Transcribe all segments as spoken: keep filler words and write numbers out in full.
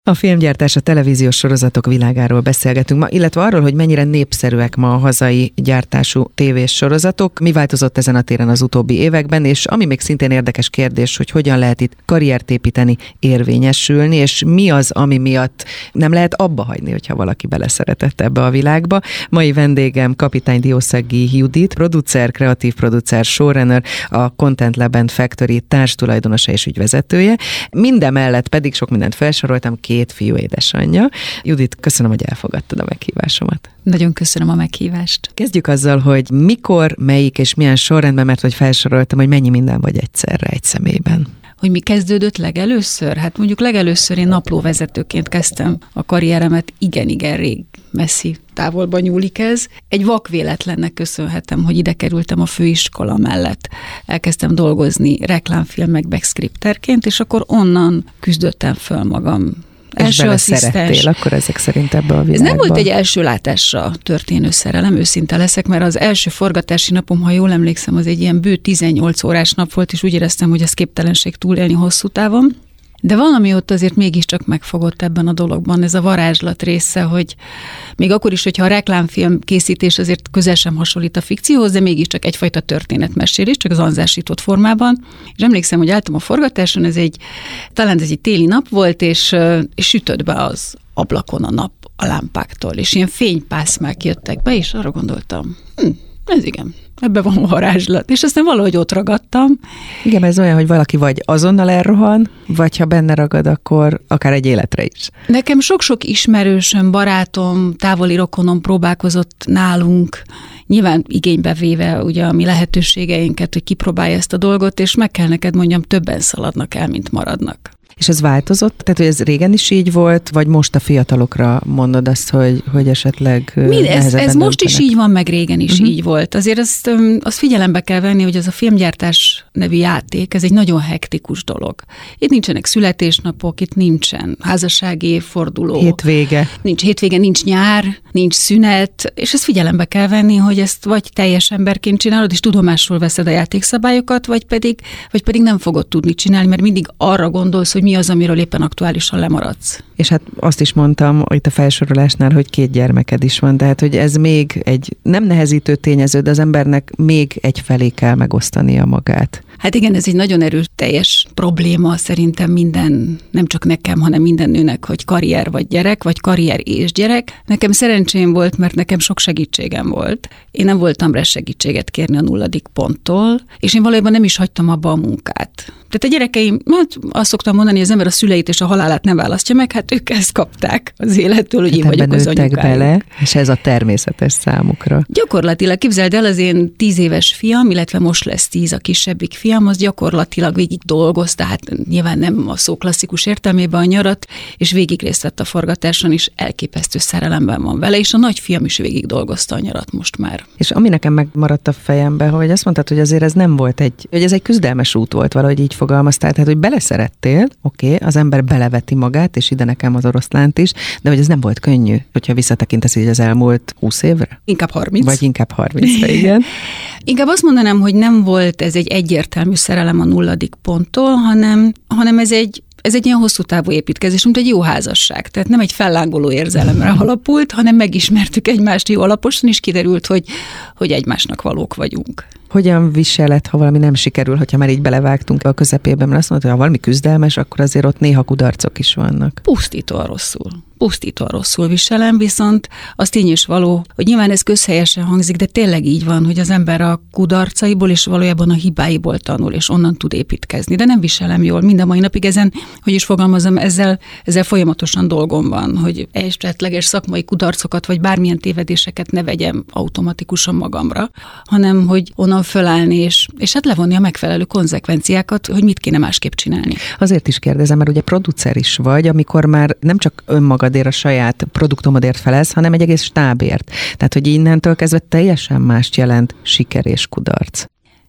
A filmgyártás, a televíziós sorozatok világáról beszélgetünk ma, illetve arról, hogy mennyire népszerűek ma a hazai gyártású tévés sorozatok, mi változott ezen a téren az utóbbi években, és ami még szintén érdekes kérdés, hogy hogyan lehet itt karriert építeni, érvényesülni, és mi az, ami miatt nem lehet abba hagyni, hogyha valaki beleszeretett ebbe a világba. Mai vendégem Kapitány Diószegi Judit, producer, kreatív producer, showrunner, a Content Lab and Factory társtulajdonosa és ügyvezetője. Mindemellett pedig sok mindent felsoroltam, két fiú édesanyja. Judit, köszönöm, hogy elfogadtad a meghívásomat. Nagyon köszönöm a meghívást. Kezdjük azzal, hogy mikor, melyik és milyen sorrendben, mert hogy felsoroltam, hogy mennyi minden vagy egyszerre egy személyben. Hogy mi kezdődött legelőször? Hát mondjuk legelőször én naplóvezetőként kezdtem a karrieremet, igen-igen rég, messzi távolba nyúlik ez. Egy vakvéletlennek köszönhetem, hogy ide kerültem a főiskola mellett. Elkezdtem dolgozni reklámfilmekbe scripterként, és akkor onnan küzdöttem föl magam. És beleszerettél akkor ezek szerint ebbe a világba? Ez nem volt egy első látásra történő szerelem, őszinte leszek, mert az első forgatási napom, ha jól emlékszem, az egy ilyen bő tizennyolc órás nap volt, és úgy éreztem, hogy ez képtelenség túlélni hosszú távon. De valami ott azért mégiscsak megfogott ebben a dologban, ez a varázslat része, hogy még akkor is, hogyha a reklámfilm készítés azért közel sem hasonlít a fikcióhoz, de mégiscsak egyfajta történetmesélés, csak az anzásított formában. És emlékszem, hogy álltam a forgatáson, ez egy, talán ez egy téli nap volt, és, és sütött be az ablakon a nap a lámpáktól, és ilyen fénypászmák jöttek be, és arra gondoltam, hm, ez igen, ebben van varázslat. És aztán valahogy ott ragadtam. Igen, ez olyan, hogy valaki vagy azonnal elrohan, vagy ha benne ragad, akkor akár egy életre is. Nekem sok-sok ismerősöm, barátom, távoli rokonom próbálkozott nálunk, nyilván igénybe véve ugye a mi lehetőségeinket, hogy kipróbálja ezt a dolgot, és meg kell neked mondjam, többen szaladnak el, mint maradnak. És ez változott? Tehát, hogy ez régen is így volt, vagy most a fiatalokra mondod azt, hogy, hogy esetleg Mind, ez, ez most is így van, meg régen is uh-huh. így volt. Azért azt, azt figyelembe kell venni, hogy az a filmgyártás nevű játék, ez egy nagyon hektikus dolog. Itt nincsenek születésnapok, itt nincsen házassági évforduló. Hétvége. Nincs hétvége, nincs nyár, nincs szünet, és ezt figyelembe kell venni, hogy ezt vagy teljes emberként csinálod, és tudomásul veszed a játékszabályokat, vagy pedig, vagy pedig nem fogod tudni csinálni, mert mindig arra gondolsz, hogy mi az, amiről éppen aktuálisan lemaradsz. És hát azt is mondtam itt a felsorolásnál, hogy két gyermeked is van, tehát hogy ez még egy nem nehezítő tényező, de az embernek még egy felé kell megosztania magát. Hát igen, ez egy nagyon erőteljes probléma szerintem minden, nem csak nekem, hanem minden nőnek, hogy karrier vagy gyerek, vagy karrier és gyerek. Nekem szerencsém volt, mert nekem sok segítségem volt. Én nem voltam rá segítséget kérni a nulladik ponttól, és én valójában nem is hagytam abba a munkát. Tehát a gyerekeim, hát azt szoktam mondani, hogy az ember a szüleit és a halálát nem választja meg, hát ők ezt kapták az élettől, hogy hát én vagyok az anyukájuk. Bele, és ez a természetes számukra. Gyakorlatilag képzeld el, az én tíz éves fiam, illetve most lesz tíz a kisebbik fiam, az gyakorlatilag végig dolgoz, tehát nyilván nem a szó klasszikus értelmében a nyarat, és végig részt vett a forgatáson, és elképesztő szerelemben van vele, és a nagyfiam is végig dolgozta a nyarat most már. És ami nekem megmaradt a fejembe, hogy azt mondtad, hogy azért ez nem volt egy, hogy ez egy küzdelmes út volt, valahogy így fogalmaztál, tehát hogy beleszerettél, oké, okay, az ember beleveti magát, és ide nekem az oroszlánt is, de hogy ez nem volt könnyű, hogyha visszatekintesz így az elmúlt húsz évre? Inkább harminc. Vagy inkább harmincra, igen. Inkább azt mondanám, hogy nem volt ez egy egyértelmű szerelem a nulladik ponttól, hanem, hanem ez egy Ez egy ilyen hosszú távú építkezés, mint egy jó házasság. Tehát nem egy fellángoló érzelemre alapult, hanem megismertük egymást jó alaposan, és kiderült, hogy, hogy egymásnak valók vagyunk. Hogyan viseled, ha valami nem sikerül, hogyha már így belevágtunk a közepében, mert azt mondod, hogy ha valami küzdelmes, akkor azért ott néha kudarcok is vannak. Pusztítóan rosszul. Pusztítóan rosszul viselem, viszont az tény is való, hogy nyilván ez közhelyesen hangzik, de tényleg így van, hogy az ember a kudarcaiból és valójában a hibáiból tanul, és onnan tud építkezni. De nem viselem jól mind a mai napig ezen, hogy is fogalmazom, ezzel, ezzel folyamatosan dolgom van, hogy esetleges szakmai kudarcokat, vagy bármilyen tévedéseket ne vegyem automatikusan magamra, hanem hogy onnan fölállni, és, és hát levonni a megfelelő konzekvenciákat, hogy mit kéne másképp csinálni. Azért is kérdezem, mert ugye producer is vagy, amikor már nem csak önmagadért, a saját produktomodért felelsz, hanem egy egész stábért. Tehát, hogy innentől kezdve teljesen mást jelent siker és kudarc.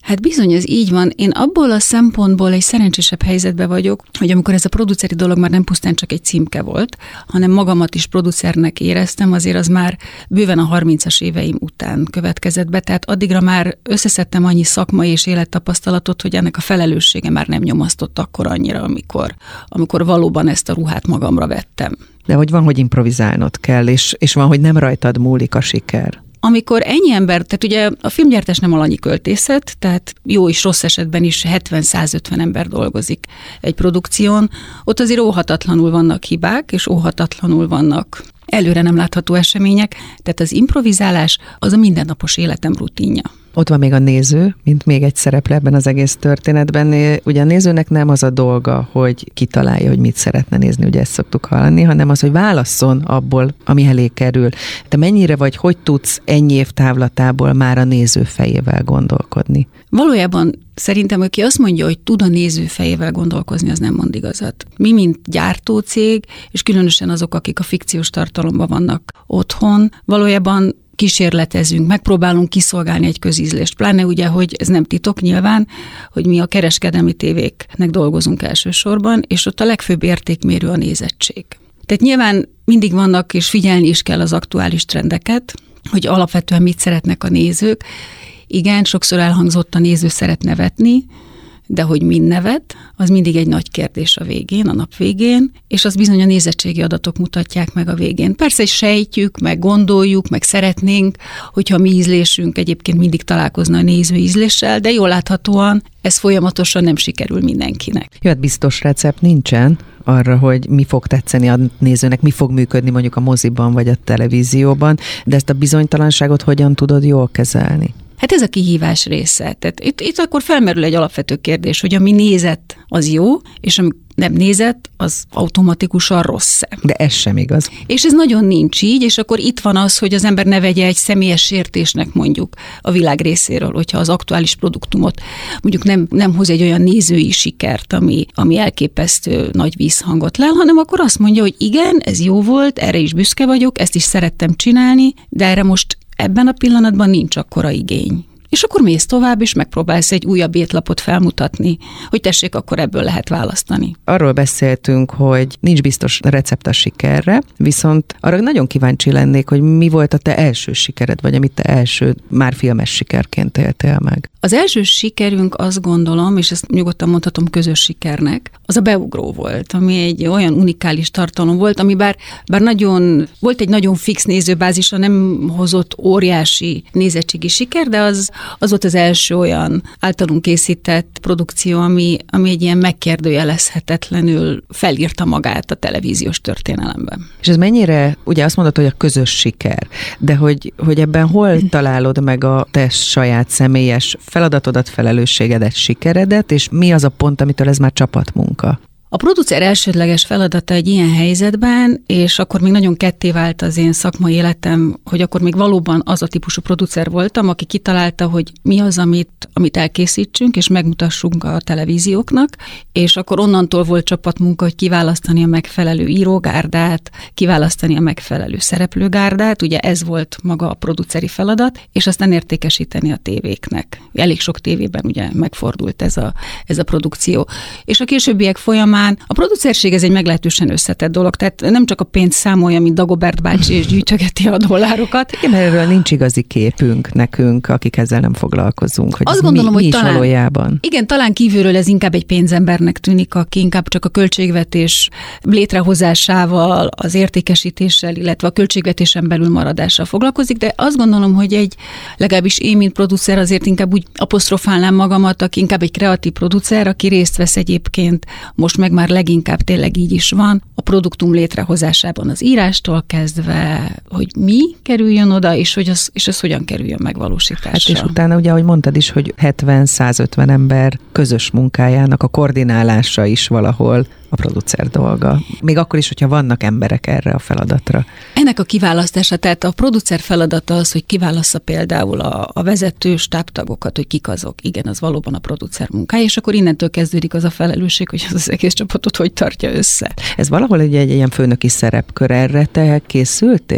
Hát bizony, ez így van. Én abból a szempontból egy szerencsésebb helyzetben vagyok, hogy amikor ez a produceri dolog már nem pusztán csak egy címke volt, hanem magamat is producernek éreztem, azért az már bőven a harmincas éveim után következett be, tehát addigra már összeszedtem annyi szakmai és élettapasztalatot, hogy ennek a felelőssége már nem nyomasztott akkor annyira, amikor, amikor valóban ezt a ruhát magamra vettem. De hogy van, hogy improvizálnod kell, és, és van, hogy nem rajtad múlik a siker. Amikor ennyi ember, tehát ugye a filmgyártás nem alanyi költészet, tehát jó és rossz esetben is hetven-százötven ember dolgozik egy produkción, ott azért óhatatlanul vannak hibák, és óhatatlanul vannak előre nem látható események, tehát az improvizálás az a mindennapos életem rutinja. Ott van még a néző, mint még egy szereplő ebben az egész történetben. Ugye a nézőnek nem az a dolga, hogy kitalálja, hogy mit szeretne nézni, ugye ezt szoktuk hallani, hanem az, hogy válasszon abból, ami elé kerül. Te mennyire vagy, hogy tudsz ennyi év távlatából már a néző fejével gondolkodni? Valójában szerintem, aki azt mondja, hogy tud a néző fejével gondolkozni, az nem mond igazat. Mi, mint gyártócég, és különösen azok, akik a fikciós tartalomban vannak otthon, valójában kísérletezünk, megpróbálunk kiszolgálni egy közízlést. Pláne ugye, hogy ez nem titok nyilván, hogy mi a kereskedelmi tévéknek dolgozunk elsősorban, és ott a legfőbb értékmérő a nézettség. Tehát nyilván mindig vannak, és figyelni is kell az aktuális trendeket, hogy alapvetően mit szeretnek a nézők. Igen, sokszor elhangzott, a néző szeret nevetni, de hogy mind nevet, az mindig egy nagy kérdés a végén, a nap végén, és az bizony a nézettségi adatok mutatják meg a végén. Persze is sejtjük, meg gondoljuk, meg szeretnénk, hogyha mi ízlésünk egyébként mindig találkozna a néző ízléssel, de jól láthatóan ez folyamatosan nem sikerül mindenkinek. Jó, hát biztos recept nincsen arra, hogy mi fog tetszeni a nézőnek, mi fog működni mondjuk a moziban vagy a televízióban, de ezt a bizonytalanságot hogyan tudod jól kezelni? Hát ez a kihívás része. Tehát itt, itt akkor felmerül egy alapvető kérdés, hogy ami nézett, az jó, és ami nem nézett, az automatikusan rossz. De ez sem igaz. És ez nagyon nincs így, és akkor itt van az, hogy az ember ne vegye egy személyes sértésnek mondjuk a világ részéről, hogyha az aktuális produktumot mondjuk nem, nem hoz egy olyan nézői sikert, ami, ami elképesztő nagy vízhangot lel, hanem akkor azt mondja, hogy igen, ez jó volt, erre is büszke vagyok, ezt is szerettem csinálni, de erre most ebben a pillanatban nincs akkora igény. És akkor mész tovább, és megpróbálsz egy újabb étlapot felmutatni, hogy tessék, akkor ebből lehet választani. Arról beszéltünk, hogy nincs biztos recept a sikerre, viszont arra nagyon kíváncsi lennék, hogy mi volt a te első sikered, vagy amit te első, már filmes sikerként éltél meg. Az első sikerünk, azt gondolom, és ezt nyugodtan mondhatom közös sikernek, az a Beugró volt, ami egy olyan unikális tartalom volt, ami bár, bár nagyon, volt egy nagyon fix nézőbázisa, nem hozott óriási nézettségi siker, de az Az volt az első olyan általunk készített produkció, ami, ami egy ilyen megkérdőjelezhetetlenül felírta magát a televíziós történelemben. És ez mennyire, ugye azt mondod, hogy a közös siker, de hogy, hogy ebben hol találod meg a te saját személyes feladatodat, felelősségedet, sikeredet, és mi az a pont, amitől ez már csapatmunka? A producer elsődleges feladata egy ilyen helyzetben, és akkor még nagyon ketté vált az én szakmai életem, hogy akkor még valóban az a típusú producer voltam, aki kitalálta, hogy mi az, amit, amit elkészítsünk, és megmutassunk a televízióknak, és akkor onnantól volt csapatmunka, hogy kiválasztani a megfelelő írógárdát, kiválasztani a megfelelő szereplőgárdát, ugye ez volt maga a produceri feladat, és aztán értékesíteni a tévéknek. Elég sok tévében ugye megfordult ez a, ez a produkció. És a későbbiek folyamán a producerség ez egy meglehetősen összetett dolog, tehát nem csak a pénzt számolja, mint Dagobert bácsi, és gyűjtögeti a dollárokat. Igen, erről nincs igazi képünk nekünk, akik ezzel nem foglalkozunk, hogy azt ez gondolom, mi, mi hogy is talán, valójában. Igen, talán kívülről ez inkább egy pénzembernek tűnik, aki inkább csak a költségvetés létrehozásával, az értékesítéssel, illetve a költségvetésen belül maradással foglalkozik, de azt gondolom, hogy egy, legalábbis én, mint producer, azért inkább úgy apostrofálnám magamat, aki inkább egy kreatív producer, aki részt vesz egyébként, most meg már leginkább tényleg így is van, a produktum létrehozásában az írástól kezdve, hogy mi kerüljön oda, és hogy az, és az hogyan kerüljön megvalósításra. Hát és utána ugye, ahogy mondtad is, hogy hetven-százötven ember közös munkájának a koordinálása is valahol a producer dolga. Még akkor is, hogyha vannak emberek erre a feladatra. Ennek a kiválasztása, tehát a producer feladata az, hogy kiválassza például a, a vezető stábtagokat, hogy kik azok. Igen, az valóban a producer munkája, és akkor innentől kezdődik az a felelősség, hogy az, az egész csapatot hogy tartja össze. Ez valahol egy, egy ilyen főnöki szerepkör, erre te készültél?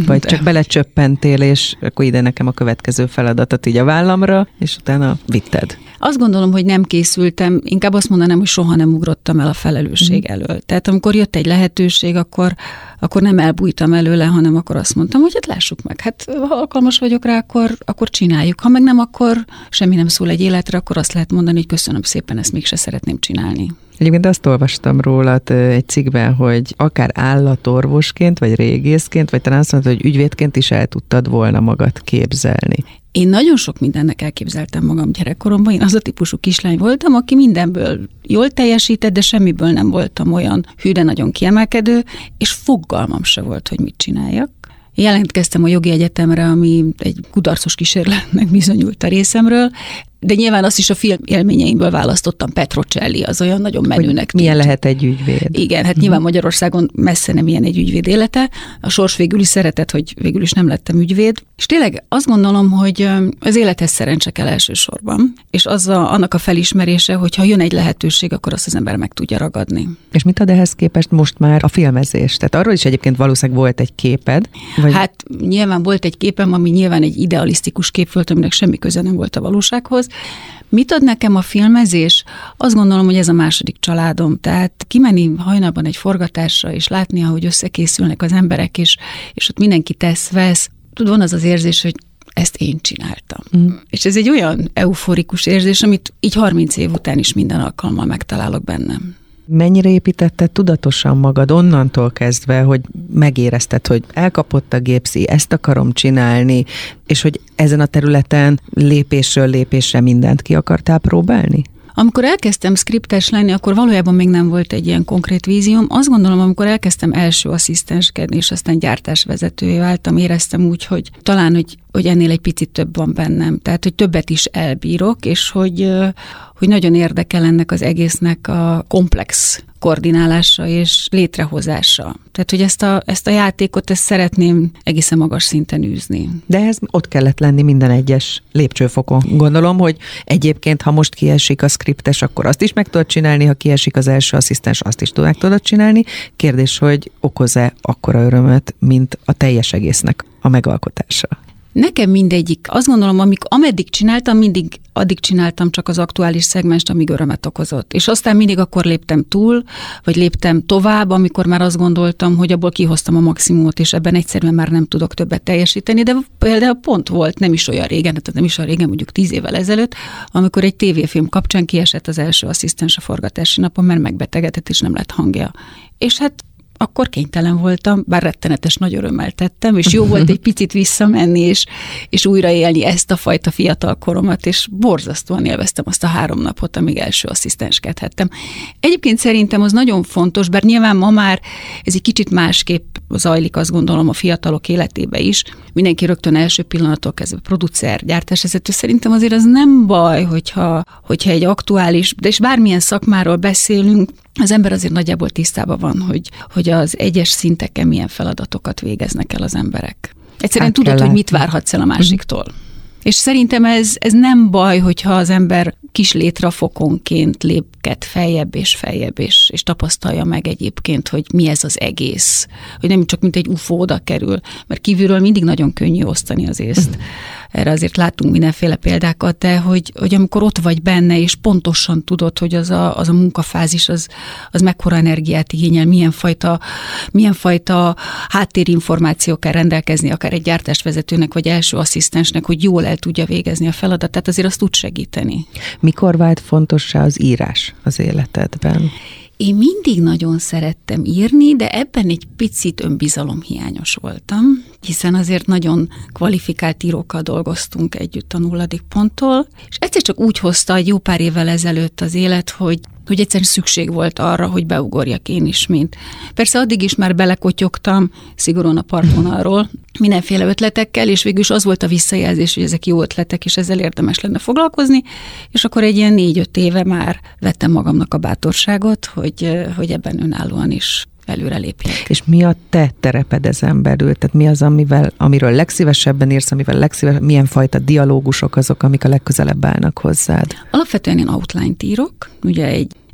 Vagy de. Csak belecsöppentél, és akkor ide nekem a következő feladatot így a vállamra, és utána vitted. Azt gondolom, hogy nem készültem, inkább azt mondanám, hogy soha nem ugrottam el a felelősség mm. elől. Tehát amikor jött egy lehetőség, akkor, akkor nem elbújtam előle, hanem akkor azt mondtam, hogy hát lássuk meg, hát ha alkalmas vagyok rá, akkor, akkor csináljuk. Ha meg nem, akkor semmi nem szól egy életre, akkor azt lehet mondani, hogy köszönöm szépen, ezt mégse szeretném csinálni. Egyébként azt olvastam rólad egy cikkben, hogy akár állatorvosként, vagy régészként, vagy talán azt mondtad, hogy ügyvédként is el tudtad volna magad képzelni. Én nagyon sok mindennek elképzeltem magam gyerekkoromban. Én az a típusú kislány voltam, aki mindenből jól teljesített, de semmiből nem voltam olyan hű, de nagyon kiemelkedő, és fogalmam se volt, hogy mit csináljak. Jelentkeztem a jogi egyetemre, ami egy kudarcos kísérletnek bizonyult a részemről, de nyilván azt is a film élményeimből választottam, Petrocelli, az olyan nagyon menőnek tűnt. Milyen lehet egy ügyvéd? Igen, hát nyilván Magyarországon messze nem ilyen egy ügyvéd élete. A sors végül is szeretett, hogy végül is nem lettem ügyvéd. És tényleg azt gondolom, hogy az élethez szerencse kell elsősorban, és az a, annak a felismerése, hogy ha jön egy lehetőség, akkor azt az ember meg tudja ragadni. És mit ad ehhez képest most már a filmezés? Tehát arról is egyébként valószínűleg volt egy képed? Vagy... Hát nyilván volt egy képem, ami nyilván egy idealisztikus kép volt, aminek semmi köze nem volt a valósághoz. Mit ad nekem a filmezés? Azt gondolom, hogy ez a második családom. Tehát kimenni hajnalban egy forgatásra, és látni, ahogy összekészülnek az emberek, és, és ott mindenki tesz, vesz. Tudod, van az az érzés, hogy ezt én csináltam. Mm. És ez egy olyan euforikus érzés, amit így harminc év után is minden alkalommal megtalálok bennem. Mennyire építetted tudatosan magad onnantól kezdve, hogy megérezted, hogy elkapott a gépszi, ezt akarom csinálni, és hogy ezen a területen lépésről lépésre mindent ki akartál próbálni? Amikor elkezdtem skriptes lenni, akkor valójában még nem volt egy ilyen konkrét vízióm. Azt gondolom, amikor elkezdtem első asszisztenskedni, és aztán gyártásvezetője váltam, éreztem úgy, hogy talán, hogy, hogy ennél egy picit több van bennem. Tehát, hogy többet is elbírok, és hogy, hogy nagyon érdekel ennek az egésznek a komplex koordinálása és létrehozása. Tehát, hogy ezt a, ezt a játékot, ezt szeretném egészen magas szinten űzni. De ehhez ott kellett lenni minden egyes lépcsőfokon. Gondolom, hogy egyébként, ha most kiesik a skriptes, akkor azt is meg tudod csinálni, ha kiesik az első asszisztens, azt is meg tudod csinálni. Kérdés, hogy okoz-e akkora örömöt, mint a teljes egésznek a megalkotása? Nekem mindegyik. Azt gondolom, amik, ameddig csináltam, mindig addig csináltam csak az aktuális szegmest, amíg örömet okozott. És aztán mindig akkor léptem túl, vagy léptem tovább, amikor már azt gondoltam, hogy abból kihoztam a maximumot, és ebben egyszerűen már nem tudok többet teljesíteni, de például pont volt, nem is olyan régen, tehát nem is olyan régen, mondjuk tíz évvel ezelőtt, amikor egy tévéfilm kapcsán kiesett az első asszisztens a forgatási napon, mert megbetegedett, és nem lett hangja. És hát akkor kénytelen voltam, bár rettenetes nagy örömmel tettem, és jó volt egy picit visszamenni, és, és újraélni ezt a fajta fiatal koromat, és borzasztóan élveztem azt a három napot, amíg első asszisztenskedhettem. Egyébként szerintem az nagyon fontos, bár nyilván ma már ez egy kicsit másképp zajlik, azt gondolom, a fiatalok életébe is. Mindenki rögtön első pillanattól kezdve producer, gyártásvezető. Szerintem azért az nem baj, hogyha, hogyha egy aktuális, de és bármilyen szakmáról beszélünk, az ember azért nagyjából tisztában van, hogy, hogy az egyes szinteken milyen feladatokat végeznek el az emberek. Egyszerűen hát tudod, hogy mit várhatsz el a másiktól. Mm. És szerintem ez, ez nem baj, hogyha az ember kis létrafokonként lépked feljebb és feljebb, és, és tapasztalja meg egyébként, hogy mi ez az egész. Hogy nem csak mint egy ufó oda kerül, mert kívülről mindig nagyon könnyű osztani az észt. Erre azért látunk mindenféle példákat, de hogy, hogy amikor ott vagy benne, és pontosan tudod, hogy az a, az a munkafázis, az, az mekkora energiát igényel, milyen fajta, milyen fajta háttérinformáció kell rendelkezni, akár egy gyártásvezetőnek, vagy első asszisztensnek, hogy jól el tudja végezni a feladatát, azért azt tud segíteni. Mikor vált fontossá az írás az életedben? Én mindig nagyon szerettem írni, de ebben egy picit önbizalomhiányos voltam, hiszen azért nagyon kvalifikált írókkal dolgoztunk együtt a nulladik ponttól, és egyszer csak úgy hozta egy jó pár évvel ezelőtt az élet, hogy hogy egyszerűen szükség volt arra, hogy beugorjak én is, mint. Persze addig is már belekotyogtam, szigorúan a partvonalról, mindenféle ötletekkel, és végül is az volt a visszajelzés, hogy ezek jó ötletek, és ezzel érdemes lenne foglalkozni, és akkor egy ilyen négy-öt éve már vettem magamnak a bátorságot, hogy, hogy ebben önállóan is előre lépjek. És mi a te tereped ezen belül? Tehát mi az, amivel, amiről legszívesebben írsz, amivel legszívesebben, milyen fajta dialógusok azok, amik a legközelebb állnak hozzád? Alapvetően én outline-t írok, ugye egy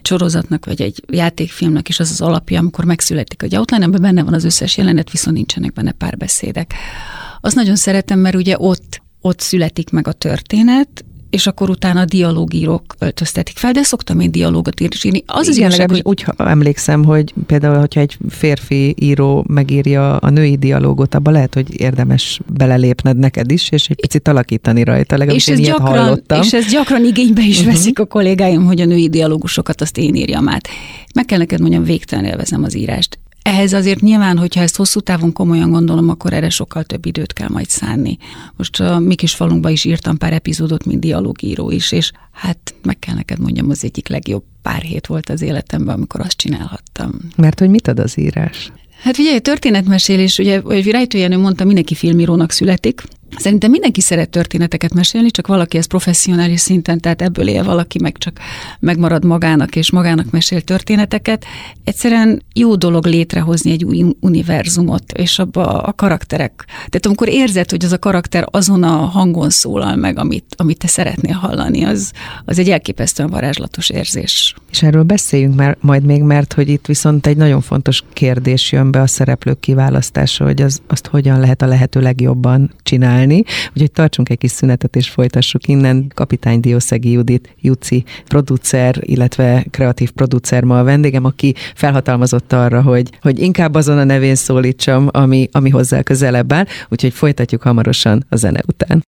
sorozatnak, vagy egy játékfilmnek is az az alapja, amikor megszületik egy outline, amiben benne van az összes jelenet, viszont nincsenek benne párbeszédek. Azt nagyon szeretem, mert ugye ott, ott születik meg a történet, és akkor utána a dialógírók öltöztetik fel, de szoktam én dialógot írni. Az igen, legalábbis hogy... úgy emlékszem, hogy például, hogyha egy férfi író megírja a női dialógot, abba lehet, hogy érdemes belelépned neked is, és egy picit alakítani rajta, legalábbis én ilyet gyakran, hallottam. És ezt gyakran igénybe is uh-huh. veszik a kollégáim, hogy a női dialógusokat azt én írjam át. Meg kell neked mondjam, végtelen élvezem az írást. Ehhez azért nyilván, hogyha ezt hosszú távon komolyan gondolom, akkor erre sokkal több időt kell majd szánni. Most a mi kis falunkba is írtam pár epizódot, mint dialógíró is, és hát meg kell neked mondjam, az egyik legjobb pár hét volt az életemben, amikor azt csinálhattam. Mert hogy mit ad az írás? Hát ugye, történetmesélés, ugye, hogy Rejtő Jenő mondta, mindenki filmírónak születik. Szerintem mindenki szeret történeteket mesélni, csak valaki ez professzionális szinten, tehát ebből él, valaki meg csak megmarad magának, és magának mesél történeteket. Egyszerűen jó dolog létrehozni egy új univerzumot, és abba a karakterek. Tehát amikor érzed, hogy az a karakter azon a hangon szólal meg, amit, amit te szeretnél hallani, az, az egy elképesztően varázslatos érzés. És erről beszéljünk már majd még, mert hogy itt viszont egy nagyon fontos kérdés jön be a szereplők kiválasztása, hogy az, azt hogyan lehet a lehető legjobban csinálni. Úgyhogy tartsunk egy kis szünetet, és folytassuk innen. Kapitány Diószegi Judit, Juci producer, illetve kreatív producer ma a vendégem, aki felhatalmazott arra, hogy, hogy inkább azon a nevén szólítsam, ami, ami hozzá közelebb áll. Úgyhogy folytatjuk hamarosan a zene után.